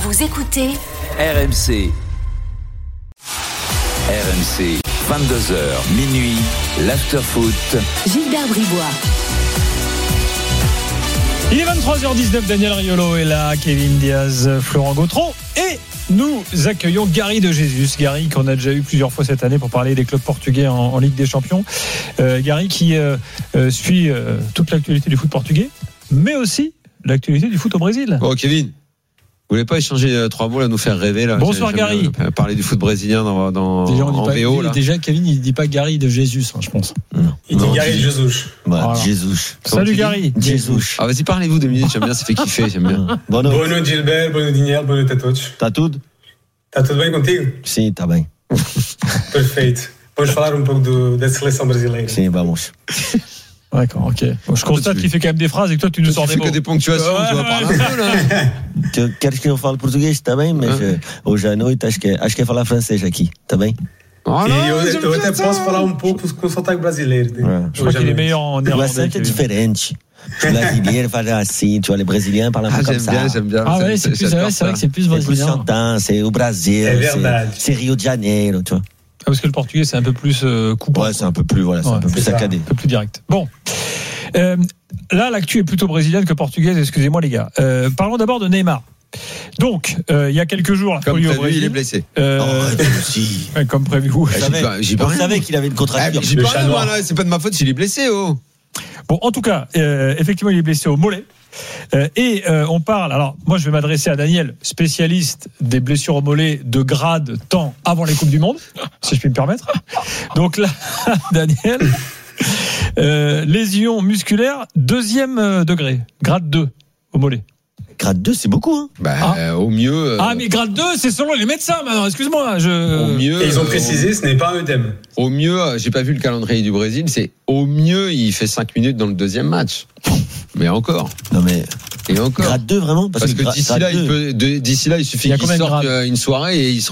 Vous écoutez RMC. RMC, 22h, minuit, l'after-foot. Gilbert Bribois. Il est 23h19, Daniel Riolo est là, Kevin Diaz, Florent Gautreau et nous accueillons Gary de Jesus. Gary qu'on a déjà eu plusieurs fois cette année pour parler des clubs portugais en Ligue des Champions. Gary qui suit toute l'actualité du foot portugais, mais aussi l'actualité du foot au Brésil. Bon, Kevin, vous voulez pas échanger 3 mots là, nous faire rêver là? Bonsoir Gary. Parler du foot brésilien déjà, en VO là. Déjà Kevin il dit pas Gary de Jesus, je pense. Il dit Gary de Jesus. Voilà. Jesus. Salut Gary. Jesus. Ah vas-y, parlez-vous 2 minutes, j'aime bien, ça fait kiffer, j'aime bien. Bono Gilbert, bono Daniel, bono Tatoch. Tá tudo? Tá tudo bem contigo? Sim, tá bem. Perfeito. Vamos falar pouco da seleção brasileira. Sim, vamos. D'accord, ok. Bon, je constate qu'il fait quand même des phrases et que toi tu nous sors Tu des fais mots. que des ponctuations, tu vas parler un peu là. Queres que eu fale português também, mas hoje à noite acho que é falar francês aqui, tá bem? E eu até posso falar pouco com sotaque brasileiro. Je crois qu'il est meilleur en O néerlandais. acento é diferente. Os brasileiros falam assim, tu vois, les brésiliens parlent un peu comme ça. J'aime bien. Ah ouais, c'est vrai que c'est plus C'est plus brésilien. chantant, c'est au Brasil, c'est Rio de Janeiro, tu vois. Ah, parce que le portugais c'est un peu plus coupant. Ouais, c'est un peu plus, voilà, c'est un peu plus saccadé. Un peu plus direct. Bon. Là, l'actu est plutôt brésilienne que portugaise, excusez-moi les gars. Parlons d'abord de Neymar. Donc, il y a quelques jours, la Comme folie au prévu, Brésil. il est blessé. Si. Comme prévu. On savait qu'il avait une contracture. J'ai pas rien, moi, là, c'est pas de ma faute s'il est blessé, oh. Bon, en tout cas, effectivement, il est blessé au mollet. On parle, alors moi je vais m'adresser à Daniel, spécialiste des blessures au mollet de grade tant avant les Coupes du Monde, si je puis me permettre. Donc là, Daniel, lésion musculaire 2e degré, grade 2 au mollet. Grade 2, c'est beaucoup, hein. Au mieux. Ah, mais grade 2, c'est selon les médecins maintenant, excuse-moi. Au mieux. Et ils ont précisé, ce n'est pas un œdème. Au mieux, j'ai pas vu le calendrier du Brésil, c'est au mieux, il fait 5 minutes dans le 2e match. Mais encore. Non, mais. Et encore. Grade 2, vraiment? Parce que d'ici là, il suffit qu'il sorte une soirée et il se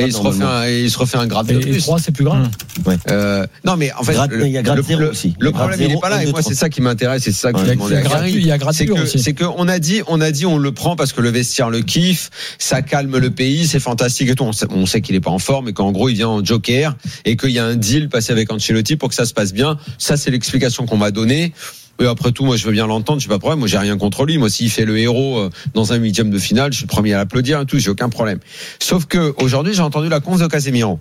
refait un grade de plus. Et 3, c'est plus grave. Ouais. Non, mais en fait, il y a grade 0 aussi. Le problème, il n'est pas là. Et moi, c'est ça qui m'intéresse. C'est ça que je demandais à Gary. Il y a grade aussi. C'est qu'on a dit, on le prend parce que le vestiaire le kiffe, ça calme le pays, c'est fantastique et tout. On sait qu'il est pas en forme et qu'en gros, il vient en joker et qu'il y a un deal passé avec Ancelotti pour que ça se passe bien. Ça, c'est l'explication qu'on m'a donnée. Et après tout, moi, je veux bien l'entendre, j'ai pas de problème. Moi, j'ai rien contre lui. Moi, s'il fait le héros dans un 8e de finale, je suis le premier à l'applaudir et tout, j'ai aucun problème. Sauf que aujourd'hui, j'ai entendu la conf de Casemiro.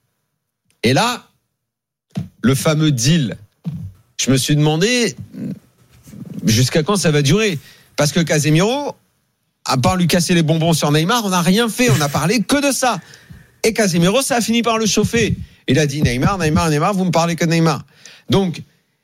Et là, le fameux deal, je me suis demandé jusqu'à quand ça va durer. Parce que Casemiro, à part lui casser les bonbons sur Neymar, on n'a rien fait. On n'a parlé que de ça. Et Casemiro, ça a fini par le chauffer. Il a dit Neymar, vous me parlez que de Neymar. Donc,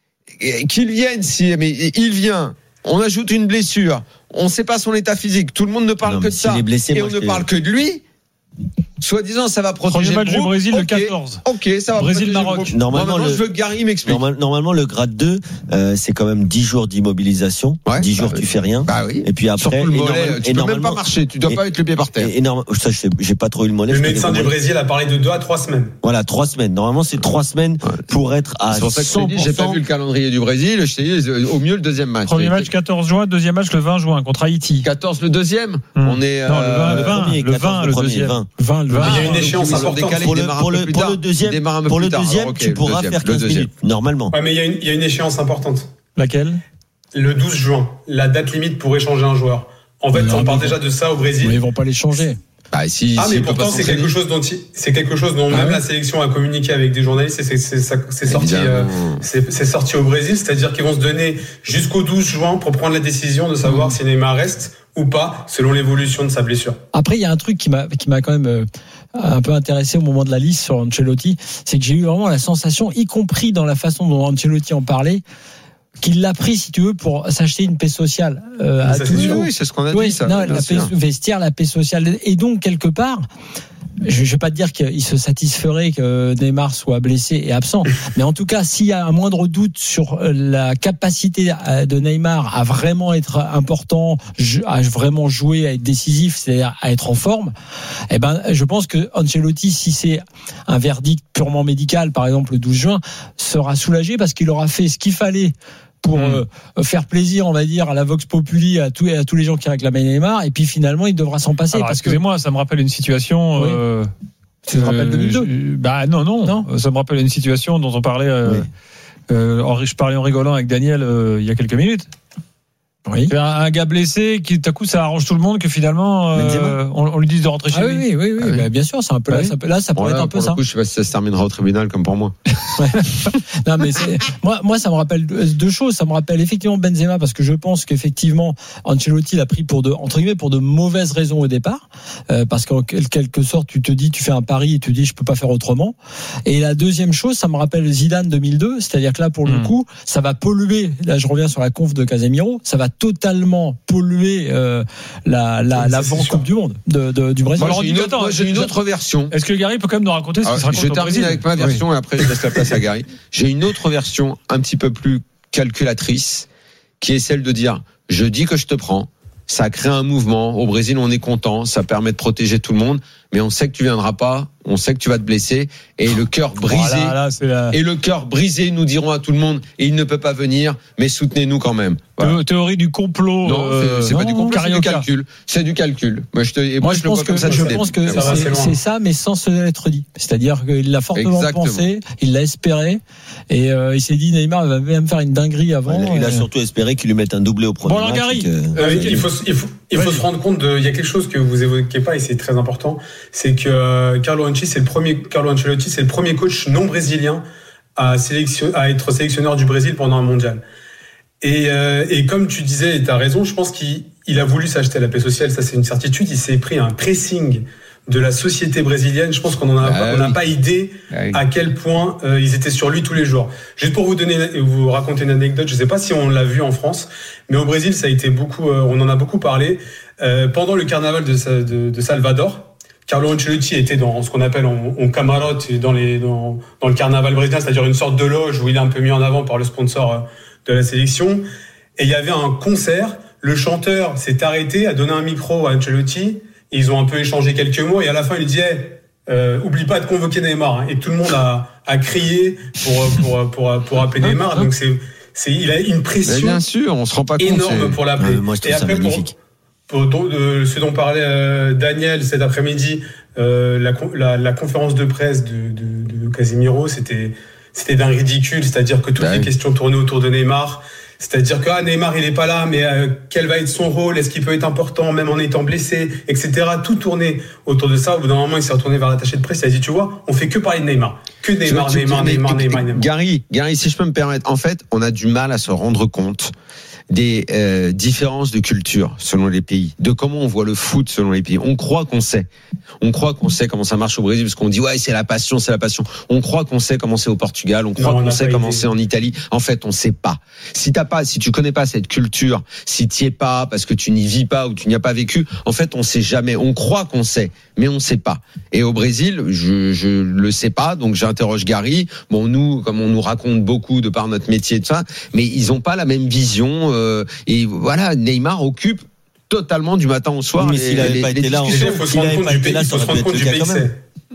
qu'il vienne, mais il vient, on ajoute une blessure, on ne sait pas son état physique, tout le monde ne parle que de ça, et on ne parle que de lui. Soi-disant, ça va protéger le match du Brésil, le 14. Ok, ça va Brésil, protéger Maroc. le groupe. Normalement, je veux que Gary m'explique. Normalement, le grade 2, c'est quand même 10 jours d'immobilisation. Ouais, 10 jours, tu fais rien. Bah oui. Et puis après, surtout le mollet, tu peux même pas marcher, tu dois pas être le pied par terre. Ça, j'ai pas trop eu le mollet. Le médecin du Brésil a parlé de 2 à 3 semaines. Voilà, 3 semaines. Normalement, c'est 3 semaines pour être à 100%. C'est pour ça que je t'ai dit, j'ai pas vu le calendrier du Brésil, je t'ai dit, au mieux le 2e match. Premier match 14 juin, 2e match le 20 juin contre Haïti. 14 le 2e. On est non, le 20 le 2e. 20 le 20. Il y a une échéance importante. Pour le deuxième, tu pourras faire 15 minutes, normalement. Ouais, mais il y a une échéance importante. Laquelle? Le 12 juin, la date limite pour échanger un joueur. En fait, on parle déjà de ça au Brésil. Mais ils vont pas l'échanger. Mais pourtant, c'est quelque chose dont même la sélection a communiqué avec des journalistes et c'est sorti au Brésil. C'est-à-dire qu'ils vont se donner jusqu'au 12 juin pour prendre la décision de savoir si Neymar reste ou pas, selon l'évolution de sa blessure. Après, il y a un truc qui m'a quand même un peu intéressé au moment de la liste sur Ancelotti, c'est que j'ai eu vraiment la sensation, y compris dans la façon dont Ancelotti en parlait, qu'il l'a pris, si tu veux, pour s'acheter une paix sociale. Oui, c'est ce qu'on a dit. Ça, la paix vestiaire, la paix sociale. Et donc, quelque part, je ne vais pas te dire qu'il se satisferait que Neymar soit blessé et absent, mais en tout cas, s'il y a un moindre doute sur la capacité de Neymar à vraiment être important, à vraiment jouer, à être décisif, c'est-à-dire à être en forme, je pense que Ancelotti, si c'est un verdict purement médical, par exemple le 12 juin, sera soulagé parce qu'il aura fait ce qu'il fallait pour faire plaisir, on va dire, à la Vox Populi, à tous les gens qui réclamaient Neymar, et puis finalement il devra s'en passer. Alors, excusez-moi, ça me rappelle une situation. Oui. Ça me rappelle 2002. Non. Ça me rappelle une situation dont on parlait. Je parlais en rigolant avec Daniel il y a quelques minutes. Oui. Un gars blessé qui tout à coup ça arrange tout le monde, que finalement on lui dise de rentrer chez lui. Oui. Bah, bien sûr, c'est un peu là, ça pourrait être un peu ça. Coup, je sais pas si ça se terminera au tribunal comme pour moi. Non, mais moi ça me rappelle deux choses. Ça me rappelle effectivement Benzema, parce que je pense qu'effectivement Ancelotti l'a pris entre guillemets pour de mauvaises raisons au départ, parce qu'en quelque sorte tu fais un pari et tu dis je peux pas faire autrement. Et la deuxième chose, ça me rappelle Zidane 2002, c'est-à-dire que là pour le coup ça va polluer. Là je reviens sur la conf de Casemiro, ça va totalement polluer l'avant Coupe du Monde du Brésil. Moi, j'ai une autre version. Est-ce que Gary peut quand même nous raconter ce qui se raconte au Brésil ? Je termine avec ma version et après je laisse la place à Gary. J'ai une autre version un petit peu plus calculatrice, qui est celle de dire je dis que je te prends, ça crée un mouvement. Au Brésil, on est content, ça permet de protéger tout le monde, mais on sait que tu viendras pas, on sait que tu vas te blesser, et le cœur brisé, et le cœur brisé, nous dirons à tout le monde, et il ne peut pas venir, mais soutenez-nous quand même. Voilà. Théorie du complot. Non, c'est pas du complot, c'est du calcul. C'est du calcul. Moi, je pense que c'est ça, mais sans se l'être dit. C'est-à-dire qu'il l'a fortement pensé, il l'a espéré, et il s'est dit Neymar va même faire une dinguerie avant. Il a surtout espéré qu'il lui mette un doublé au premier match. Gary. Il faut se rendre compte il y a quelque chose que vous évoquez pas et c'est très important, c'est que Carlo Ancelotti c'est le premier coach non brésilien à être sélectionneur du Brésil pendant un mondial. Et comme tu disais, et tu as raison, je pense qu'il a voulu s'acheter la paix sociale, ça c'est une certitude. Il s'est pris un pressing de la société brésilienne. Je pense qu'on n'a pas idée à quel point ils étaient sur lui tous les jours. Juste pour vous raconter une anecdote, je ne sais pas si on l'a vu en France, mais au Brésil, ça a été on en a beaucoup parlé. Pendant le carnaval de Salvador, Carlo Ancelotti était dans ce qu'on appelle en camarote dans le carnaval brésilien, c'est-à-dire une sorte de loge où il est un peu mis en avant par le sponsor de la sélection. Et il y avait un concert. Le chanteur s'est arrêté, a donné un micro à Ancelotti. Et ils ont un peu échangé quelques mots. Et à la fin, il disait oublie pas de convoquer Neymar. Et tout le monde a crié pour appeler Neymar. Donc il a une pression bien sûr, on se rend pas énorme compte, pour l'appeler. Moi, je trouve ça magnifique. Pour ce dont parlait Daniel cet après-midi, la conférence de presse de Casemiro, c'était d'un ridicule, c'est-à-dire que toutes les questions tournaient autour de Neymar, c'est-à-dire que Neymar il est pas là, mais quel va être son rôle, est-ce qu'il peut être important même en étant blessé, etc. Tout tournait autour de ça. Au bout d'un moment, il s'est retourné vers l'attaché de presse, il a dit tu vois, on fait que parler de Neymar, que Neymar. Gary, si je peux me permettre, en fait, on a du mal à se rendre compte des différences de culture selon les pays, de comment on voit le foot selon les pays. On croit qu'on sait comment ça marche au Brésil, parce qu'on dit ouais c'est la passion. On croit qu'on sait comment c'est au Portugal, on croit qu'on sait comment c'est en Italie. En fait, on sait pas. Si tu connais pas cette culture, si t'y es pas parce que tu n'y vis pas ou tu n'y as pas vécu, en fait on sait jamais. On croit qu'on sait, mais on sait pas. Et au Brésil, je le sais pas, donc j'interroge Gary. Bon, nous, comme on nous raconte beaucoup de par notre métier et tout ça, mais ils ont pas la même vision. Et voilà, Neymar occupe totalement du matin au soir. Mais s'il n'avait pas été là, il faut se rendre compte du pays que c'est.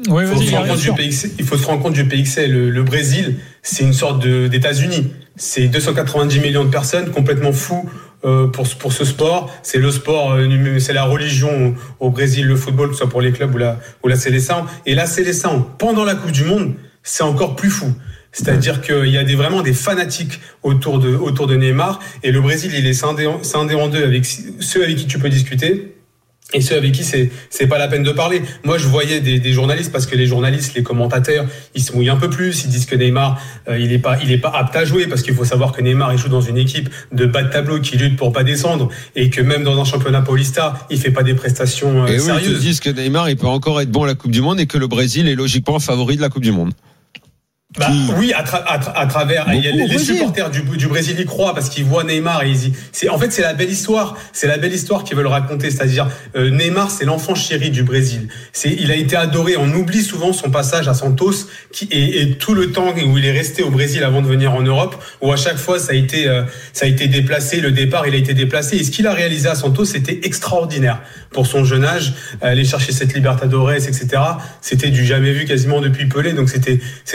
Il faut se rendre compte du pays que c'est. Le Brésil, c'est une sorte d'États-Unis. C'est 290 millions de personnes complètement fous pour ce sport. C'est le sport, c'est la religion au Brésil, le football, que ce soit pour les clubs ou la Seleção. Et la Seleção, pendant la Coupe du Monde, c'est encore plus fou. C'est-à-dire qu'il y a vraiment des fanatiques autour de Neymar, et le Brésil il est scindé en deux avec ceux avec qui tu peux discuter et ceux avec qui c'est pas la peine de parler. Moi je voyais des journalistes, parce que les journalistes, les commentateurs, ils se mouillent un peu plus, ils disent que Neymar il est pas apte à jouer, parce qu'il faut savoir que Neymar il joue dans une équipe de bas de tableau qui lutte pour pas descendre, et que même dans un championnat paulista il fait pas des prestations sérieuses. Ils te disent que Neymar il peut encore être bon à la Coupe du Monde et que le Brésil est logiquement favori de la Coupe du Monde. Oui, à travers les supporters du Brésil y croient, parce qu'ils voient Neymar et c'est la belle histoire qu'ils veulent raconter, c'est-à-dire Neymar c'est l'enfant chéri du Brésil. Il a été adoré, on oublie souvent son passage à Santos et tout le temps où il est resté au Brésil avant de venir en Europe, où à chaque fois ça a été déplacé, le départ il a été déplacé, et ce qu'il a réalisé à Santos c'était extraordinaire pour son jeune âge, aller chercher cette Libertadores, etc. C'était du jamais vu quasiment depuis Pelé, donc c'était complètement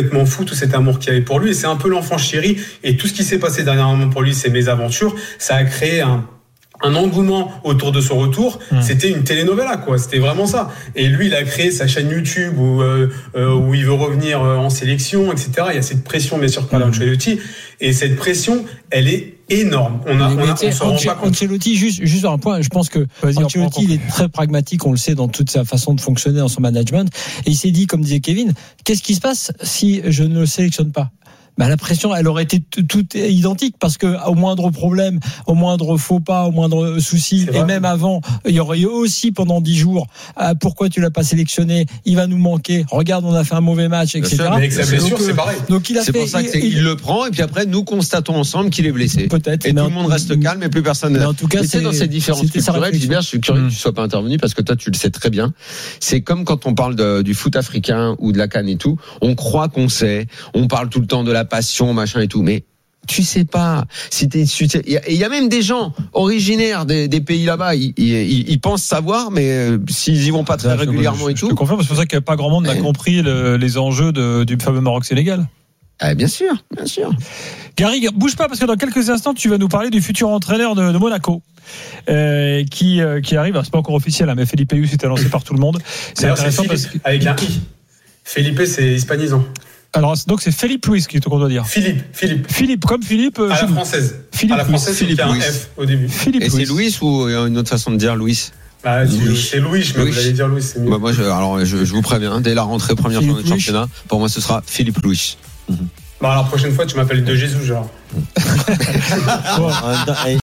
complètement fou, tout cet amour qu'il y avait pour lui. Et c'est un peu l'enfant chéri. Et tout ce qui s'est passé dernièrement pour lui, ces mésaventures, ça a créé un engouement autour de son retour. C'était une telenovela, quoi. C'était vraiment ça. Et lui, il a créé sa chaîne YouTube où il veut revenir en sélection, etc. Il y a cette pression, bien sûr, par Ancelotti. Et cette pression, elle est énorme. On s'en rend pas compte. Ancelotti, juste un point. Je pense que Ancelotti, il est très pragmatique. On le sait dans toute sa façon de fonctionner dans son management. Et il s'est dit, comme disait Kevin, qu'est-ce qui se passe si je ne le sélectionne pas? La pression, elle aurait été toute identique parce que au moindre problème, au moindre faux pas, au moindre souci, et même avant, il y aurait eu aussi pendant 10 jours, pourquoi tu l'as pas sélectionné? Il va nous manquer. Regarde, on a fait un mauvais match, etc. Mais avec sa blessure, c'est pareil. Donc c'est pour ça qu'il le prend et puis après nous constatons ensemble qu'il est blessé. Peut-être. Et tout le monde reste calme et plus personne. Mais en tout cas, c'est dans ces différences culturelles. Gilbert, je suis curieux que tu sois pas intervenu parce que toi tu le sais très bien. C'est comme quand on parle du foot africain ou de la CAN et tout. On croit qu'on sait. On parle tout le temps de la passion, machin et tout, mais tu sais pas. Il y a même des gens originaires des pays là-bas, ils pensent savoir, mais s'ils y vont pas très régulièrement et tout. Je confirme, c'est pour ça qu'il n'y a pas grand monde n'a compris les enjeux du fameux Maroc-Sénégal. Bien sûr, bien sûr. Gary, bouge pas parce que dans quelques instants, tu vas nous parler du futur entraîneur de Monaco. Qui arrive, c'est pas encore officiel, mais Felipe Luis est annoncé par tout le monde. C'est intéressant parce que avec un I. Felipe, c'est hispanisant. Alors, donc c'est Philippe Luis qu'on doit dire. Philippe, comme Philippe. À la française. Philippe. À la française, il y a un F au début. Et c'est Louis ou une autre façon de dire Louis? C'est Louis, mais vous allez dire Louis, c'est mieux. Moi, je vous préviens, dès la rentrée première fois du championnat, pour moi, ce sera Philippe Louis. La prochaine fois, tu m'appelles De Jésus, genre.